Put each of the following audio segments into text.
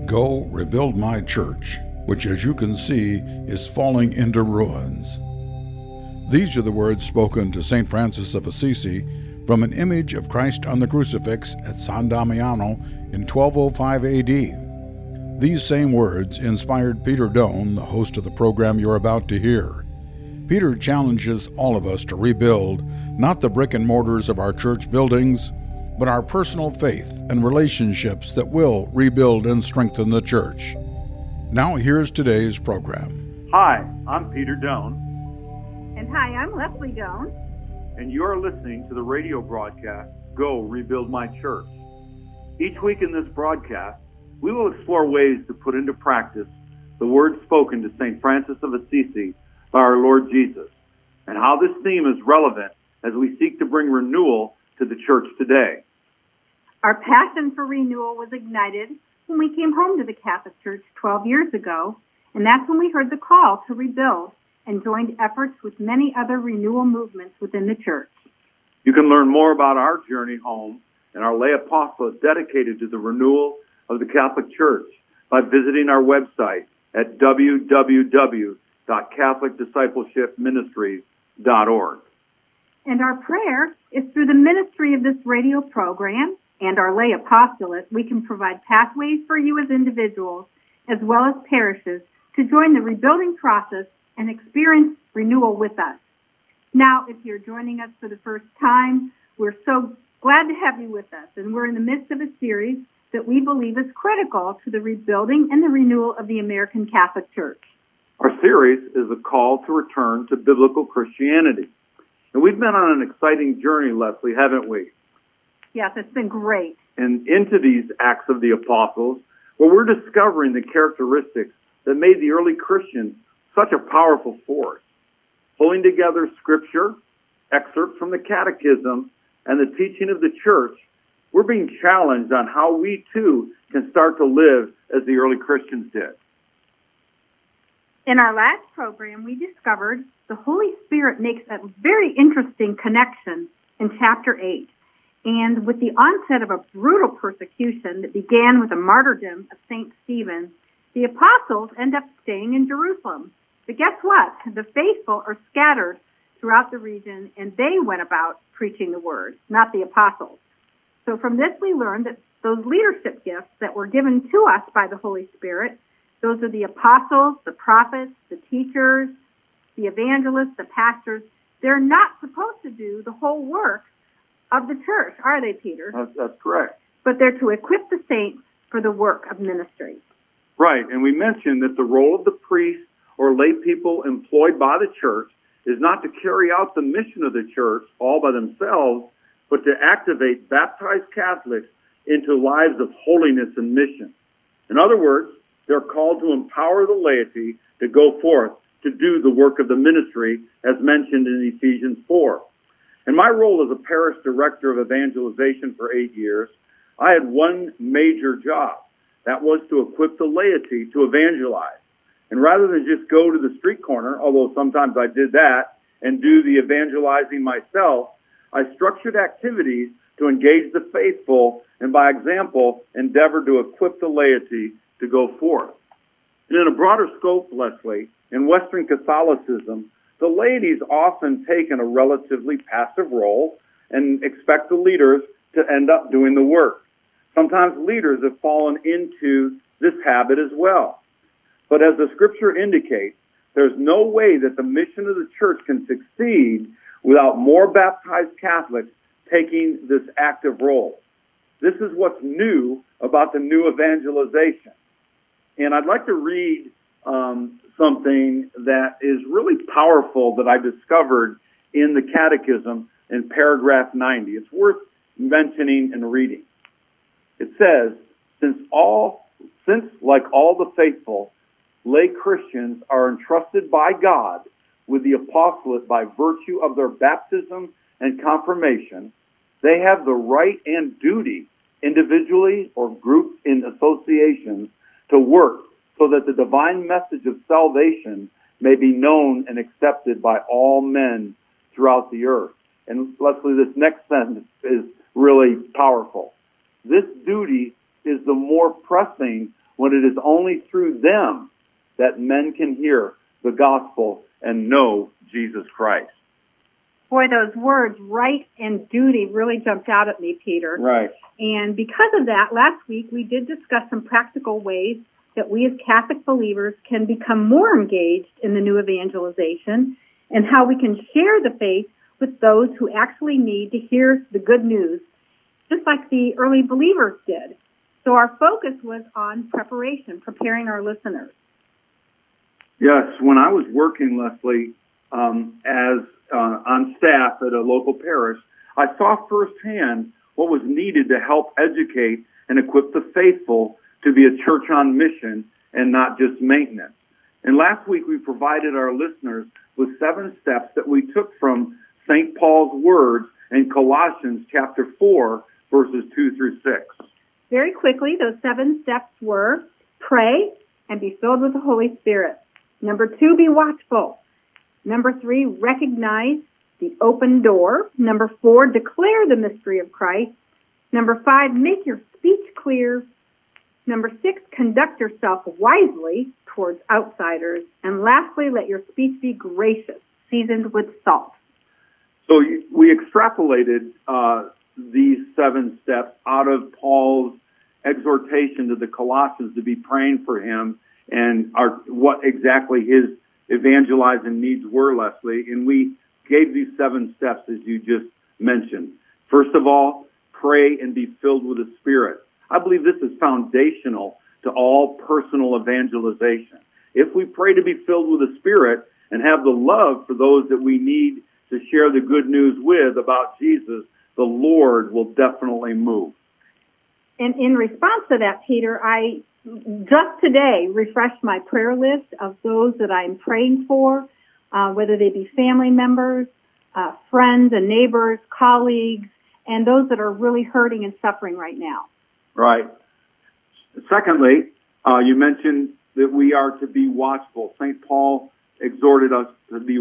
Go rebuild my church, which as you can see is falling into ruins. These are the words spoken to St. Francis of Assisi from an image of Christ on the crucifix at San Damiano in 1205 AD. These same words inspired Peter Doan, the host of the program you're about to hear. Peter challenges all of us to rebuild not the brick and mortars of our church buildings, but our personal faith and relationships that will rebuild and strengthen the church. Now here's today's program. Hi, I'm Peter Doan. And hi, I'm Leslie Doan. And you're listening to the radio broadcast, Go Rebuild My Church. Each week in this broadcast, we will explore ways to put into practice the words spoken to St. Francis of Assisi by our Lord Jesus, and how this theme is relevant as we seek to bring renewal to the church today. Our passion for renewal was ignited when we came home to the Catholic Church 12 years ago, and that's when we heard the call to rebuild and joined efforts with many other renewal movements within the church. You can learn more about our journey home and our lay apostolate dedicated to the renewal of the Catholic Church by visiting our website at www.catholicdiscipleshipministries.org. And our prayer is through the ministry of this radio program and our lay apostolate, we can provide pathways for you as individuals as well as parishes to join the rebuilding process and experience renewal with us. Now, if you're joining us for the first time, we're so glad to have you with us, and we're in the midst of a series that we believe is critical to the rebuilding and the renewal of the American Catholic Church. Our series is a call to return to biblical Christianity. And we've been on an exciting journey, Leslie, haven't we? Yes, it's been great. And into these Acts of the Apostles, where we're discovering the characteristics that made the early Christians such a powerful force. Pulling together Scripture, excerpts from the Catechism, and the teaching of the Church, we're being challenged on how we, too, can start to live as the early Christians did. In our last program, we discovered the Holy Spirit makes a very interesting connection in chapter 8. And with the onset of a brutal persecution that began with the martyrdom of St. Stephen, the apostles end up staying in Jerusalem. But guess what? The faithful are scattered throughout the region, and they went about preaching the word, not the apostles. So from this, we learned that those leadership gifts that were given to us by the Holy Spirit, those are the apostles, the prophets, the teachers, the evangelists, the pastors. They're not supposed to do the whole work of the church, are they, Peter? That's correct. But they're to equip the saints for the work of ministry. Right, and we mentioned that the role of the priest or lay people employed by the church is not to carry out the mission of the church all by themselves, but to activate baptized Catholics into lives of holiness and mission. In other words, they're called to empower the laity to go forth to do the work of the ministry, as mentioned in Ephesians 4. In my role as a parish director of evangelization for 8 years, I had one major job. That was to equip the laity to evangelize. And rather than just go to the street corner, although sometimes I did that, and do the evangelizing myself, I structured activities to engage the faithful and, by example, endeavor to equip the laity to go forth. And in a broader scope, Leslie, in Western Catholicism, the laity's often taken a relatively passive role and expect the leaders to end up doing the work. Sometimes leaders have fallen into this habit as well. But as the Scripture indicates, there's no way that the mission of the church can succeed without more baptized Catholics taking this active role. This is what's new about the new evangelization. And I'd like to read something that is really powerful that I discovered in the Catechism in paragraph 90. It's worth mentioning and reading. It says, since like all the faithful, lay Christians are entrusted by God with the apostolate by virtue of their baptism and confirmation, they have the right and duty, individually or grouped in associations, to work so that the divine message of salvation may be known and accepted by all men throughout the earth. And Leslie, this next sentence is really powerful. This duty is the more pressing when it is only through them that men can hear the gospel and know Jesus Christ. Boy, those words, right and duty, really jumped out at me, Peter. Right. And because of that, last week we did discuss some practical ways that we as Catholic believers can become more engaged in the new evangelization and how we can share the faith with those who actually need to hear the good news, just like the early believers did. So our focus was on preparation, preparing our listeners. Yes, when I was working, Leslie, as on staff at a local parish, I saw firsthand what was needed to help educate and equip the faithful to be a church on mission and not just maintenance. And last week we provided our listeners with 7 steps that we took from St. Paul's words in Colossians chapter 4, verses 2 through 6. Very quickly, those 7 steps were: pray and be filled with the Holy Spirit. Number 2, be watchful. Number 3, recognize the open door. Number 4, declare the mystery of Christ. Number 5, make your speech clear. Number 6, conduct yourself wisely towards outsiders. And lastly, let your speech be gracious, seasoned with salt. So we extrapolated these 7 steps out of Paul's exhortation to the Colossians to be praying for him and what exactly his evangelizing needs were, Leslie. And we gave these 7 steps as you just mentioned. First of all, pray and be filled with the Spirit. I believe this is foundational to all personal evangelization. If we pray to be filled with the Spirit and have the love for those that we need to share the good news with about Jesus, the Lord will definitely move. And in response to that, Peter, I just today refreshed my prayer list of those that I'm praying for, whether they be family members, friends and neighbors, colleagues, and those that are really hurting and suffering right now. Right. Secondly, you mentioned that we are to be watchful. St. Paul exhorted us to be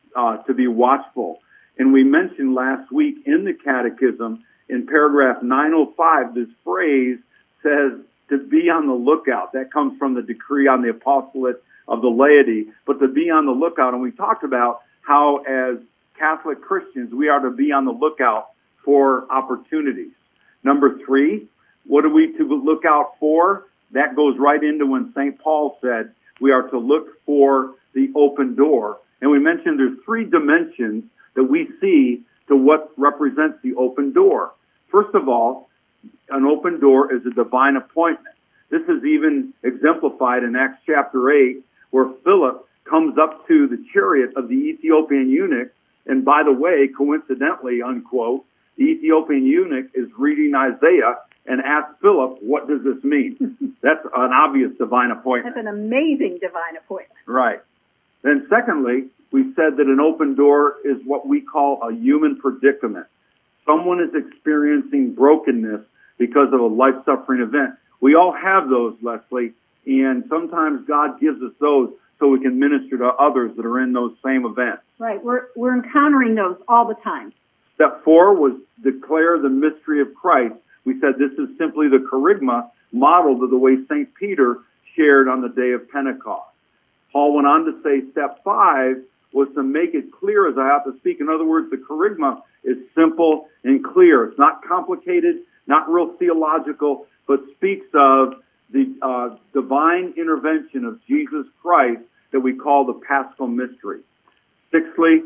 watchful. And we mentioned last week in the Catechism, in paragraph 905, this phrase says to be on the lookout. That comes from the decree on the apostolate of the laity, but to be on the lookout. And we talked about how as Catholic Christians, we are to be on the lookout for opportunities. Number 3, what are we to look out for? That goes right into when St. Paul said we are to look for the open door. And we mentioned there's 3 dimensions that we see to what represents the open door. First of all, an open door is a divine appointment. This is even exemplified in Acts chapter 8, where Philip comes up to the chariot of the Ethiopian eunuch. And by the way, coincidentally, unquote, the Ethiopian eunuch is reading Isaiah and asks Philip, what does this mean? That's an obvious divine appointment. That's an amazing divine appointment. Right. Then secondly, we said that an open door is what we call a human predicament. Someone is experiencing brokenness because of a life-suffering event. We all have those, Leslie, and sometimes God gives us those so we can minister to others that are in those same events. Right. We're encountering those all the time. Step 4 was declare the mystery of Christ. We said this is simply the kerygma modeled of the way St. Peter shared on the day of Pentecost. Paul went on to say step 5 was to make it clear as I have to speak. In other words, the kerygma is simple and clear. It's not complicated, not real theological, but speaks of the divine intervention of Jesus Christ that we call the Paschal mystery. Sixthly,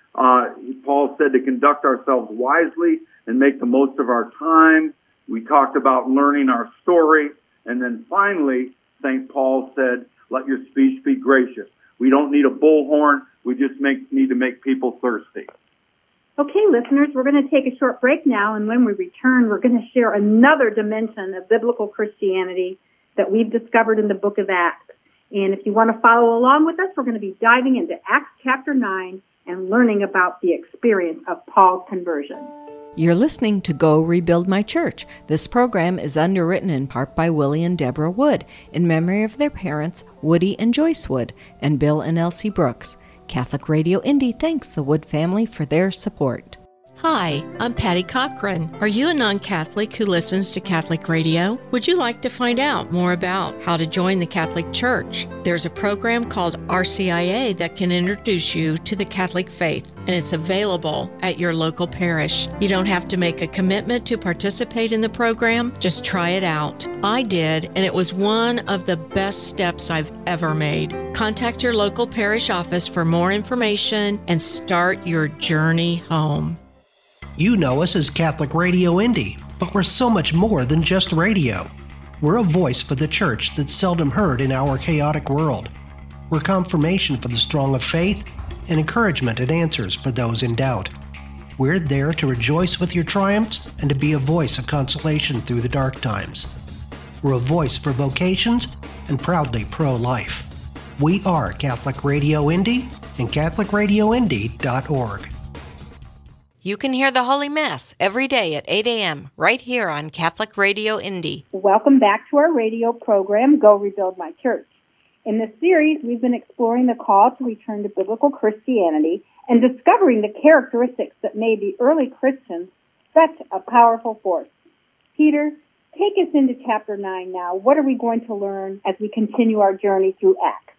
Paul said to conduct ourselves wisely and make the most of our time. We talked about learning our story. And then finally, St. Paul said, let your speech be gracious. We don't need a bullhorn. We just need to make people thirsty. Okay, listeners, we're going to take a short break now, and when we return, we're going to share another dimension of biblical Christianity that we've discovered in the book of Acts. And if you want to follow along with us, we're going to be diving into Acts chapter 9 and learning about the experience of Paul's conversion. You're listening to Go Rebuild My Church. This program is underwritten in part by Willie and Deborah Wood in memory of their parents, Woody and Joyce Wood, and Bill and Elsie Brooks. Catholic Radio Indy thanks the Wood family for their support. Hi, I'm Patty Cochran. Are you a non-Catholic who listens to Catholic radio? Would you like to find out more about how to join the Catholic Church? There's a program called RCIA that can introduce you to the Catholic faith, and it's available at your local parish. You don't have to make a commitment to participate in the program. Just try it out. I did, and it was one of the best steps I've ever made. Contact your local parish office for more information and start your journey home. You know us as Catholic Radio Indy, but we're so much more than just radio. We're a voice for the church that's seldom heard in our chaotic world. We're confirmation for the strong of faith and encouragement and answers for those in doubt. We're there to rejoice with your triumphs and to be a voice of consolation through the dark times. We're a voice for vocations and proudly pro-life. We are Catholic Radio Indy and CatholicRadioIndy.org. You can hear the Holy Mass every day at 8 a.m. right here on Catholic Radio Indy. Welcome back to our radio program, Go Rebuild My Church. In this series, we've been exploring the call to return to biblical Christianity and discovering the characteristics that made the early Christians such a powerful force. Peter, take us into chapter 9 now. What are we going to learn as we continue our journey through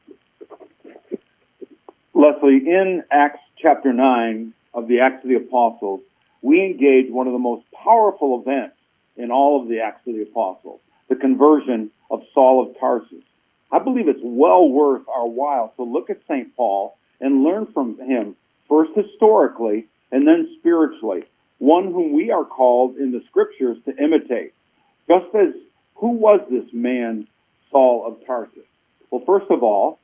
Acts? Leslie, in Acts chapter 9 of the Acts of the Apostles, we engage one of the most powerful events in all of the Acts of the Apostles, the conversion of Saul of Tarsus. I believe it's well worth our while to look at St. Paul and learn from him, first historically and then spiritually, one whom we are called in the Scriptures to imitate. Just as, who was this man, Saul of Tarsus? Well, first of all,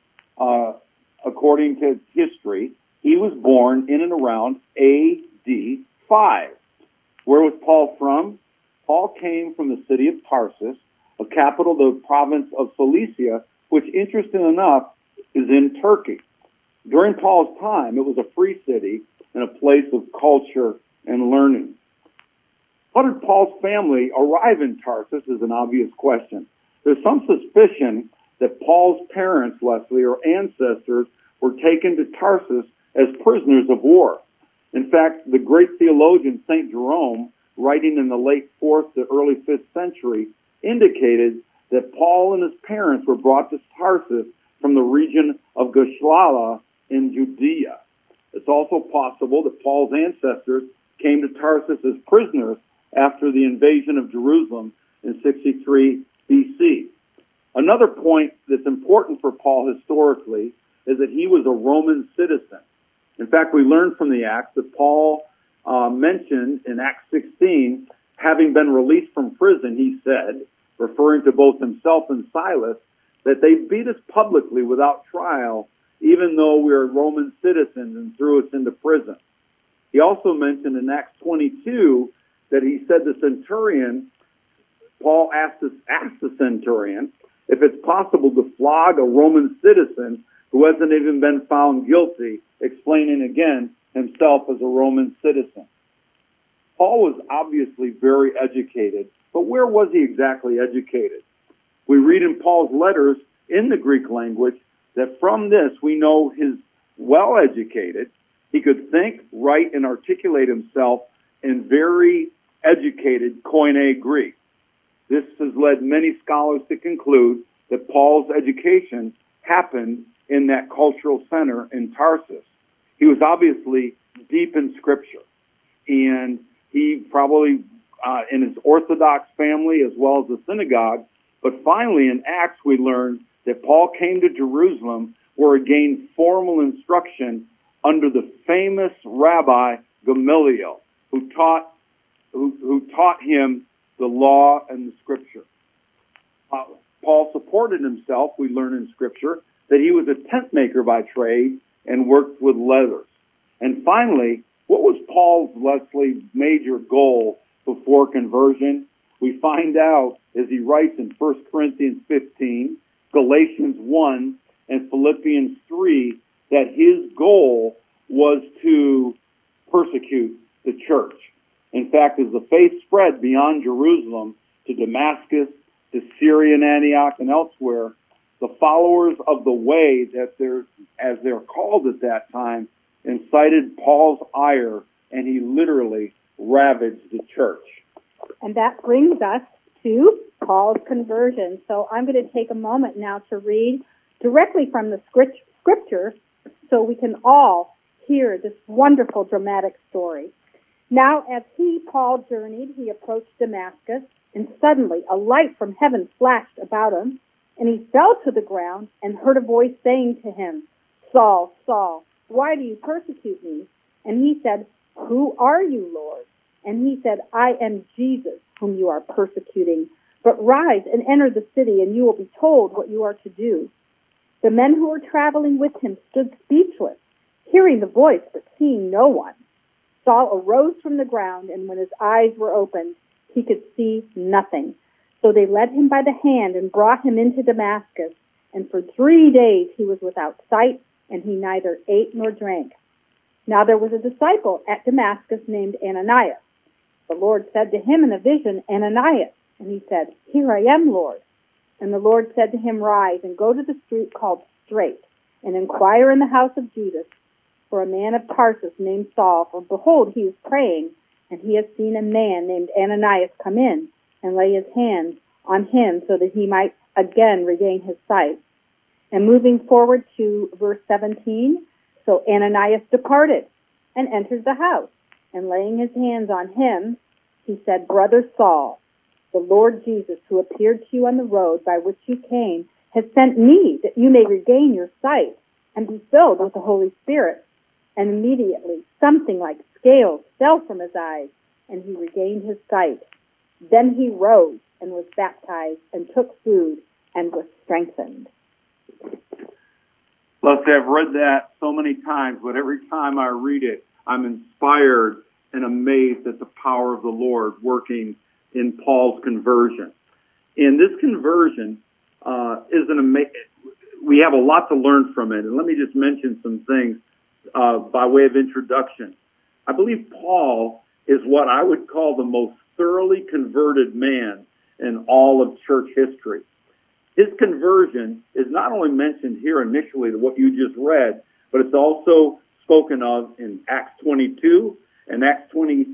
according to history, he was born in and around AD 5. Where was Paul from? Paul came from the city of Tarsus, a capital of the province of Cilicia, which, interesting enough, is in Turkey. During Paul's time, it was a free city and a place of culture and learning. How did Paul's family arrive in Tarsus is an obvious question. There's some suspicion that Paul's parents, Leslie, or ancestors, were taken to Tarsus as prisoners of war. In fact, the great theologian St. Jerome, writing in the late 4th to early 5th century, indicated that Paul and his parents were brought to Tarsus from the region of Gushlala in Judea. It's also possible that Paul's ancestors came to Tarsus as prisoners after the invasion of Jerusalem in 63 BC. Another point that's important for Paul historically is that he was a Roman citizen. In fact, we learned from the Acts that Paul mentioned in Acts 16, having been released from prison, he said, referring to both himself and Silas, that they beat us publicly without trial, even though we are Roman citizens, and threw us into prison. He also mentioned in Acts 22 that he said the centurion, Paul asked the centurion if it's possible to flog a Roman citizen who hasn't even been found guilty, explaining again himself as a Roman citizen. Paul was obviously very educated, but where was he exactly educated? We read in Paul's letters in the Greek language that from this we know he's well educated. He could think, write, and articulate himself in very educated Koine Greek. This has led many scholars to conclude that Paul's education happened in that cultural center in Tarsus. He was obviously deep in Scripture, and he probably in his Orthodox family as well as the synagogue. But finally, in Acts, we learn that Paul came to Jerusalem where he gained formal instruction under the famous Rabbi Gamaliel, who taught him the law and the Scripture. Paul supported himself, we learn in Scripture, that he was a tent maker by trade and worked with leathers. And finally, what was Paul's, Leslie, major goal before conversion? We find out as he writes in 1 Corinthians 15, Galatians 1, and Philippians 3, that his goal was to persecute the church. In fact, as the faith spread beyond Jerusalem to Damascus, to Syria and Antioch and elsewhere, the followers of the way, as they're called at that time, incited Paul's ire and he literally ravaged the church. And that brings us to Paul's conversion. So I'm going to take a moment now to read directly from the scripture so we can all hear this wonderful dramatic story. Now, as Paul journeyed, he approached Damascus, and suddenly a light from heaven flashed about him, and he fell to the ground and heard a voice saying to him, "Saul, Saul, why do you persecute me?" And he said, "Who are you, Lord?" And he said, "I am Jesus, whom you are persecuting. But rise and enter the city, and you will be told what you are to do." The men who were traveling with him stood speechless, hearing the voice but seeing no one. Saul arose from the ground, and when his eyes were opened, he could see nothing. So they led him by the hand and brought him into Damascus. And for 3 days he was without sight, and he neither ate nor drank. Now there was a disciple at Damascus named Ananias. The Lord said to him in a vision, "Ananias." And he said, "Here I am, Lord." And the Lord said to him, "Rise and go to the street called Straight, and inquire in the house of Judas for a man of Tarsus named Saul. For behold, he is praying, and he has seen a man named Ananias come in and lay his hands on him so that he might again regain his sight." And moving forward to verse 17, so Ananias departed and entered the house, and laying his hands on him, he said, "Brother Saul, the Lord Jesus, who appeared to you on the road by which you came, has sent me that you may regain your sight and be filled with the Holy Spirit." And immediately something like scales fell from his eyes, and he regained his sight. Then he rose and was baptized and took food and was strengthened. Leslie, I've read that so many times, but every time I read it, I'm inspired and amazed at the power of the Lord working in Paul's conversion. And this conversion is an amazing. We have a lot to learn from it. And let me just mention some things by way of introduction. I believe Paul is what I would call the most thoroughly converted man in all of church history. His conversion is not only mentioned here initially, what you just read, but it's also spoken of in Acts 22 and Acts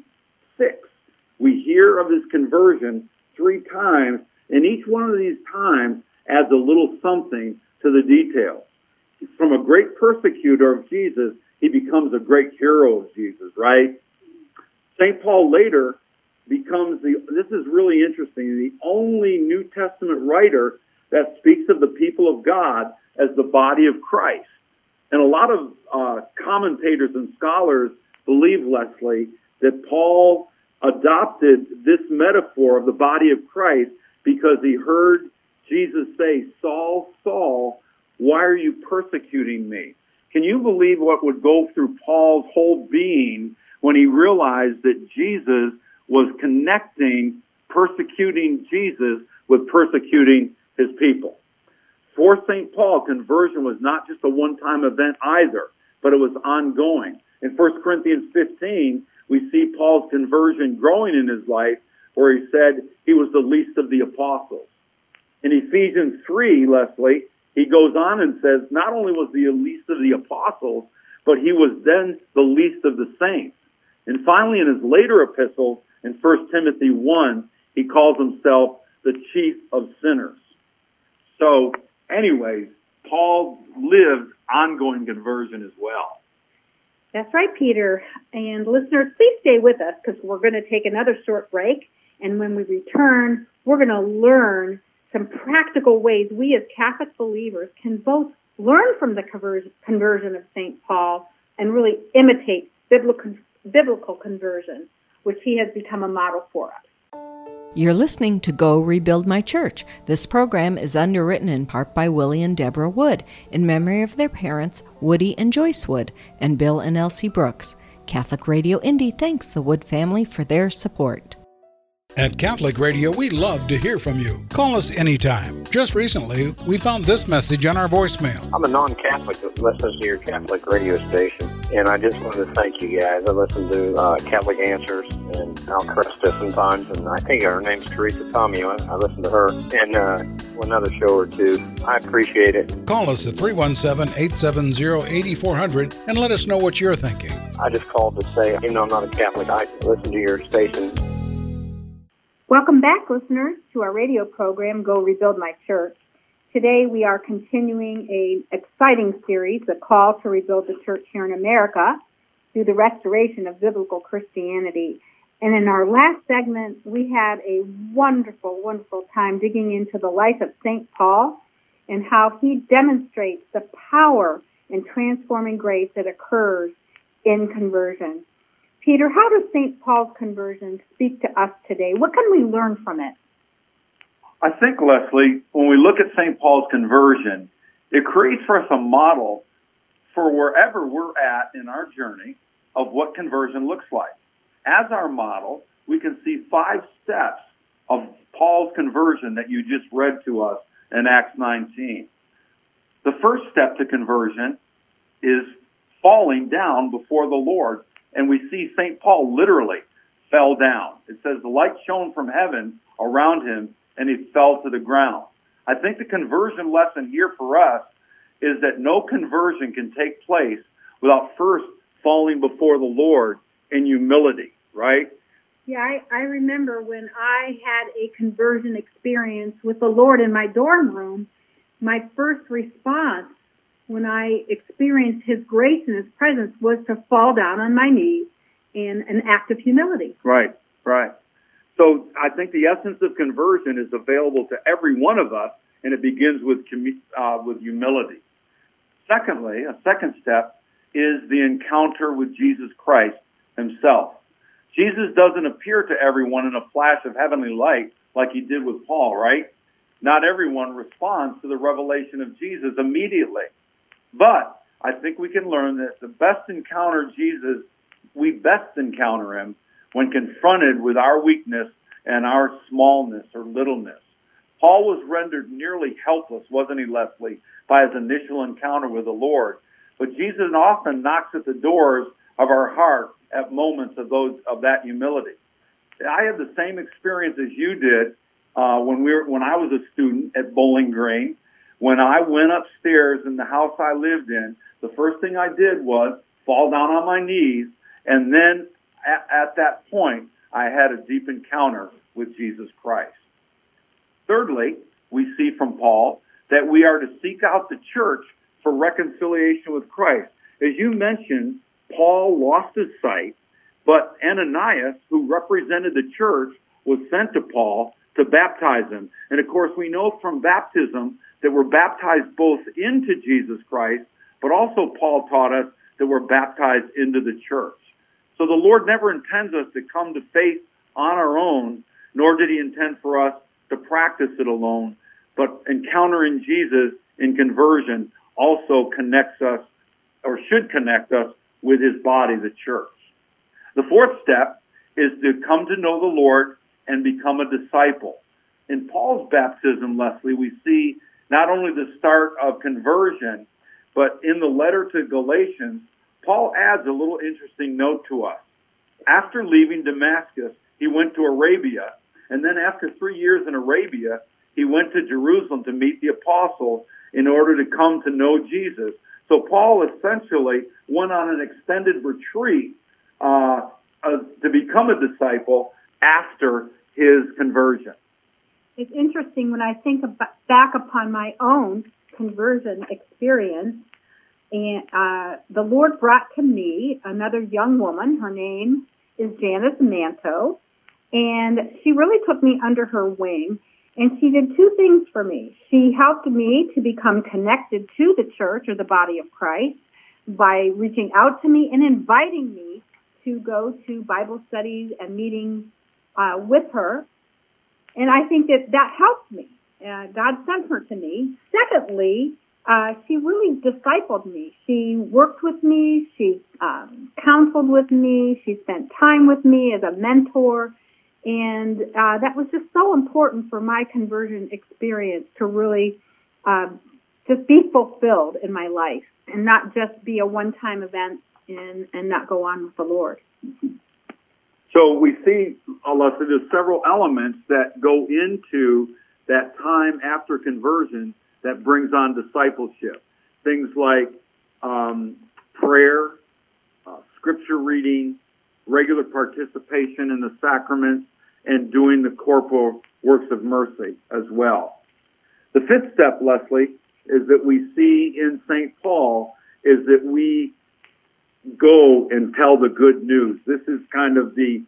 26. We hear of his conversion 3 times, and each one of these times adds a little something to the details. From a great persecutor of Jesus, he becomes a great hero of Jesus, right? St. Paul later becomes this is really interesting, the only New Testament writer that speaks of the people of God as the body of Christ. And a lot of commentators and scholars believe, Leslie, that Paul adopted this metaphor of the body of Christ because he heard Jesus say, "Saul, Saul, why are you persecuting me?" Can you believe what would go through Paul's whole being when he realized that Jesus was connecting persecuting Jesus with persecuting his people? For St. Paul, conversion was not just a one-time event either, but it was ongoing. In 1 Corinthians 15, we see Paul's conversion growing in his life, where he said he was the least of the apostles. In Ephesians 3, Leslie, he goes on and says not only was he the least of the apostles, but he was then the least of the saints. And finally, in his later epistles, in 1 Timothy 1, he calls himself the chief of sinners. So, anyways, Paul lived ongoing conversion as well. That's right, Peter. And listeners, please stay with us because we're going to take another short break. And when we return, we're going to learn some practical ways we as Catholic believers can both learn from the conversion of St. Paul and really imitate biblical conversion, which he has become a model for us. You're listening to Go Rebuild My Church. This program is underwritten in part by Willie and Deborah Wood in memory of their parents, Woody and Joyce Wood, and Bill and Elsie Brooks. Catholic Radio Indy thanks the Wood family for their support. At Catholic Radio, we love to hear from you. Call us anytime. Just recently, we found this message on our voicemail. I'm a non-Catholic that listens to your Catholic radio station, and I just wanted to thank you guys. I listen to Catholic Answers and Al Cresta sometimes, and I think her name's Teresa Tomeo. I listen to her, and another show or two. I appreciate it. Call us at 317-870-8400 and let us know what you're thinking. I just called to say, even though I'm not a Catholic, I listen to your station. Welcome back, listeners, to our radio program, Go Rebuild My Church. Today we are continuing an exciting series, The Call to Rebuild the Church here in America, through the restoration of biblical Christianity. And in our last segment, we had a wonderful, wonderful time digging into the life of St. Paul and how he demonstrates the power and transforming grace that occurs in conversion. Peter, how does St. Paul's conversion speak to us today? What can we learn from it? I think, Leslie, when we look at St. Paul's conversion, it creates for us a model for wherever we're at in our journey of what conversion looks like. As our model, we can see 5 steps of Paul's conversion that you just read to us in Acts 19. The first step to conversion is falling down before the Lord, and we see St. Paul literally fell down. It says the light shone from heaven around him, and he fell to the ground. I think the conversion lesson here for us is that no conversion can take place without first falling before the Lord in humility, right? Yeah, I remember when I had a conversion experience with the Lord in my dorm room, my first response when I experienced His grace and His presence was to fall down on my knees in an act of humility. Right. So I think the essence of conversion is available to every one of us, and it begins with humility. Secondly, a second step is the encounter with Jesus Christ Himself. Jesus doesn't appear to everyone in a flash of heavenly light like He did with Paul, right? Not everyone responds to the revelation of Jesus immediately. But I think we can learn that we best encounter Him when confronted with our weakness and our smallness or littleness. Paul was rendered nearly helpless, wasn't he, Leslie, by his initial encounter with the Lord. But Jesus often knocks at the doors of our heart at moments of that humility. I had the same experience as you did when I was a student at Bowling Green. When I went upstairs in the house I lived in, the first thing I did was fall down on my knees, and then at that point, I had a deep encounter with Jesus Christ. Thirdly, we see from Paul that we are to seek out the church for reconciliation with Christ. As you mentioned, Paul lost his sight, but Ananias, who represented the church, was sent to Paul to baptize him. And of course, we know from baptism that we're baptized both into Jesus Christ, but also Paul taught us that we're baptized into the church. So the Lord never intends us to come to faith on our own, nor did He intend for us to practice it alone, but encountering Jesus in conversion also connects us, or should connect us, with His body, the church. The fourth step is to come to know the Lord and become a disciple. In Paul's baptism, Leslie, we see not only the start of conversion, but in the letter to Galatians, Paul adds a little interesting note to us. After leaving Damascus, he went to Arabia, and then after 3 years in Arabia, he went to Jerusalem to meet the apostles in order to come to know Jesus. So Paul essentially went on an extended retreat to become a disciple after his conversion. It's interesting when I think back upon my own conversion experience, and the Lord brought to me another young woman. Her name is Janice Manto, and she really took me under her wing, and she did 2 things for me. She helped me to become connected to the church or the body of Christ by reaching out to me and inviting me to go to Bible studies and meetings with her. And I think that helped me. God sent her to me. Secondly, she really discipled me. She worked with me. She counseled with me. She spent time with me as a mentor. And that was just so important for my conversion experience to really just be fulfilled in my life and not just be a one-time event and not go on with the Lord. So we see, Alyssa, there's several elements that go into that time after conversion that brings on discipleship. Things like prayer, scripture reading, regular participation in the sacraments, and doing the corporal works of mercy as well. The fifth step, Leslie, is that we see in St. Paul is that we go and tell the good news. This is kind of the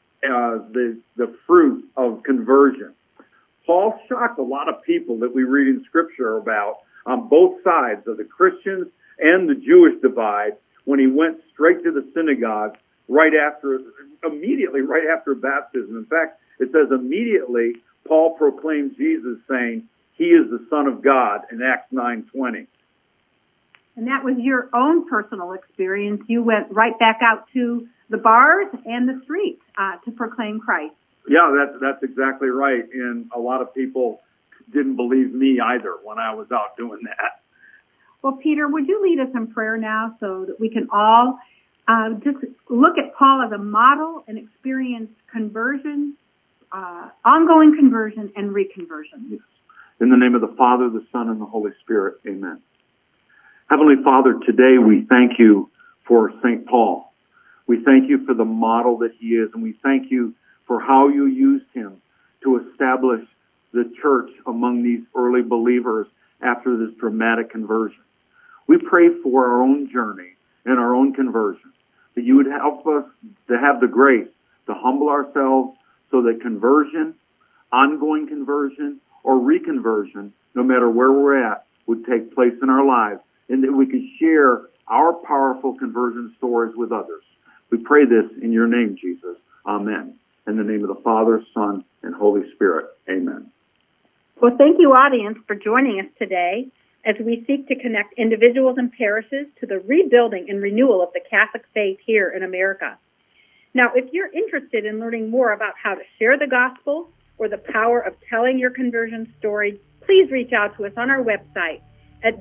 fruit of conversion. Paul shocked a lot of people that we read in Scripture about on both sides of the Christians and the Jewish divide when he went straight to the synagogue immediately right after baptism. In fact, it says immediately Paul proclaimed Jesus, saying, "He is the Son of God," in Acts 9:20. And that was your own personal experience. You went right back out to the bars and the streets to proclaim Christ. Yeah, that's exactly right. And a lot of people didn't believe me either when I was out doing that. Well, Peter, would you lead us in prayer now so that we can all just look at Paul as a model and experience conversion, ongoing conversion, and reconversion? Yes. In the name of the Father, the Son, and the Holy Spirit, amen. Heavenly Father, today we thank you for St. Paul. We thank you for the model that he is, and we thank you for how you used him to establish the church among these early believers after this dramatic conversion. We pray for our own journey and our own conversion, that you would help us to have the grace to humble ourselves so that conversion, ongoing conversion, or reconversion, no matter where we're at, would take place in our lives, and that we could share our powerful conversion stories with others. We pray this in your name, Jesus. Amen. In the name of the Father, Son, and Holy Spirit. Amen. Well, thank you, audience, for joining us today as we seek to connect individuals and parishes to the rebuilding and renewal of the Catholic faith here in America. Now, if you're interested in learning more about how to share the gospel or the power of telling your conversion story, please reach out to us on our website at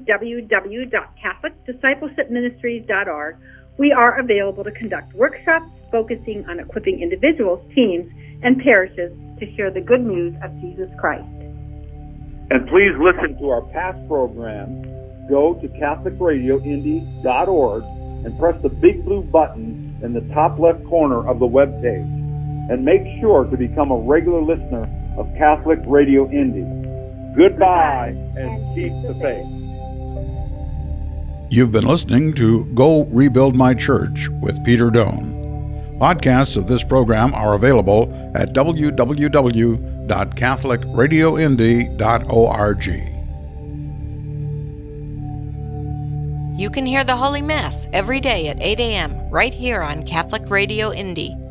www.catholicdiscipleshipministries.org. We are available to conduct workshops focusing on equipping individuals, teams, and parishes to share the good news of Jesus Christ. And please listen to our past programs. Go to CatholicRadioIndy.org and press the big blue button in the top left corner of the webpage. And make sure to become a regular listener of Catholic Radio Indy. Goodbye and keep the faith. You've been listening to Go Rebuild My Church with Peter Doan. Podcasts of this program are available at www.catholicradioindy.org. You can hear the Holy Mass every day at 8 a.m. right here on Catholic Radio Indy.